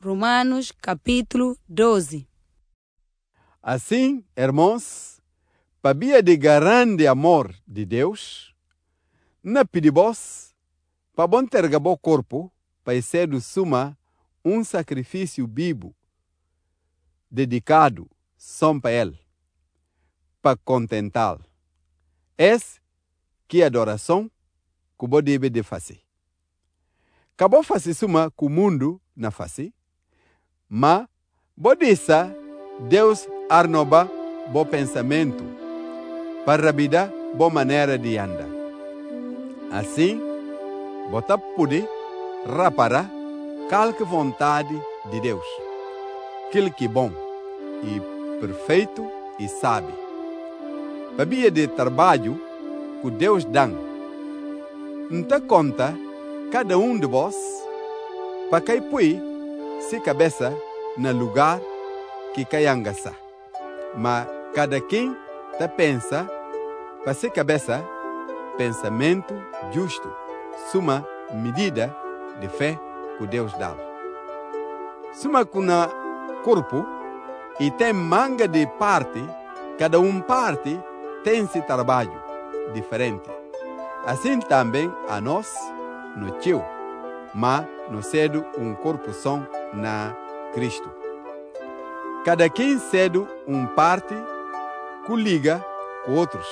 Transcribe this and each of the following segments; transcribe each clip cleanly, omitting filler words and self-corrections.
Romanos capítulo 12. Assim, irmãos, sabia de grande amor de Deus, na pedimos para bom ter o corpo, para ser do suma sacrifício vivo, dedicado só para Ele, para contentá-lo. Essa que adoração que você deve de fazer. Acabou fazer suma com o mundo na face, mas você Deus arnoba bom pensamento para a vida, boa maneira de andar. Assim, você pode reparar qualquer vontade de Deus, aquilo que é bom e perfeito e sábio. Sabia de trabalho que Deus dá. Não conta cada de vós para que põe se cabeça no lugar que caiangaça. Mas cada quem pensa para se cabeça pensamento justo, suma medida de fé que Deus dá. Suma com o corpo e tem manga de parte, cada parte tem seu trabalho diferente. Assim também a nós, no teu, mas no cedo corpo só na Cristo. Cada quem cedo parte que liga com outros.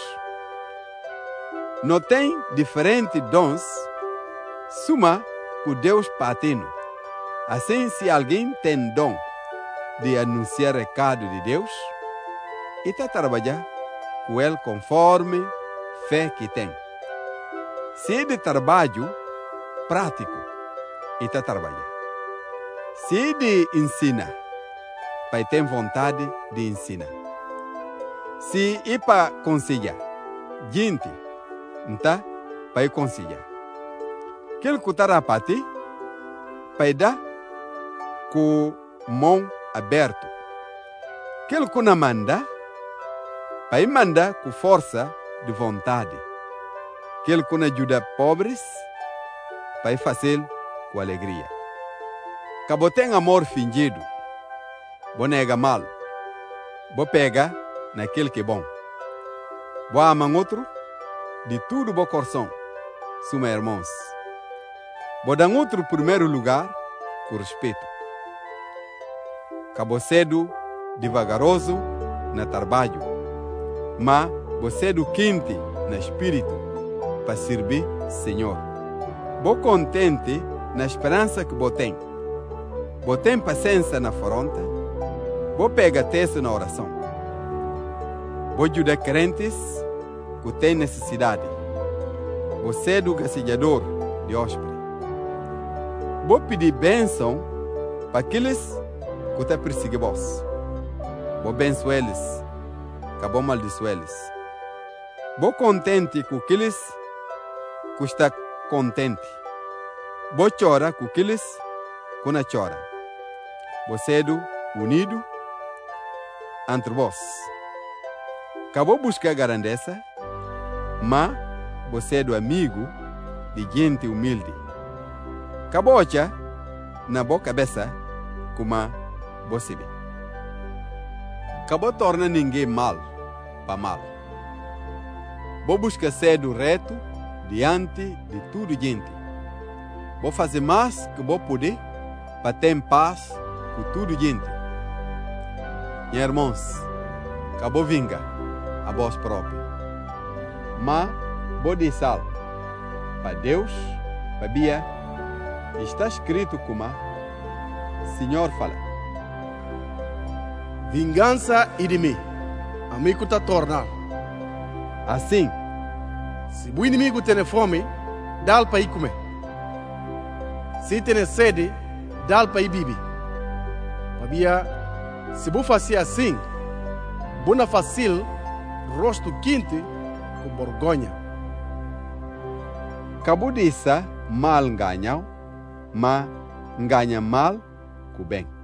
Não tem diferentes dons, suma que Deus patino. Assim, se alguém tem dom de anunciar o recado de Deus, e está trabalhar com ele conforme fé que tem. Se é de trabalho prático, e está trabalhar. Se é de ensina, vai ter vontade de ensinar. Se é para aconselhar, gente, então vai aconselhar. Aquele que está a partir, vai dar com mão aberta. Aquele que não manda, vai mandar com força de vontade. Aquele que não ajuda pobres, vai fazer com alegria. Cabo tem amor fingido, vou nega mal, vou pega naquele que é bom. Vou amar outro, de tudo bom coração, suma irmãos. Vou dar outro primeiro lugar, com respeito. Cabo cedo, devagaroso, na trabalho, mas você do quente, na espírito, para servir Senhor. Vou contente na esperança que vou tem. Vou ter paciência na afronta. Vou pegar texto na oração. Vou ajudar crentes que têm necessidade. Vou ser do gacelhador de hóspede. Vou pedir bênção para aqueles que te perseguem vós. Vou abençoar eles. Acabou maldiçoar eles. Vou contente com aqueles que estão contente. Vou chorar com aqueles que não choram. Vou ser unido entre vós. Acabou buscar grandeza, mas você é do amigo de gente humilde. Acabou achar na boa cabeça como você vê. Acabou torna ninguém mal para mal. Vou buscar ser do reto diante de tudo gente. Vou fazer mais que vou poder para ter paz com tudo gente. E irmãos, acabou vinga a voz própria. Mas vou dizer para Deus, para Bia, está escrito como Senhor fala. Vingança e de mim, amigo está tornar. Assim, se o inimigo tem fome, dá-lhe para ir comer. Se tem sede, dá-lhe para ir beber. Sabia, se você fazer assim, você fácil, rosto quente com vergonha. Acabou de ser mal ganhado, mas ganha mal com bem.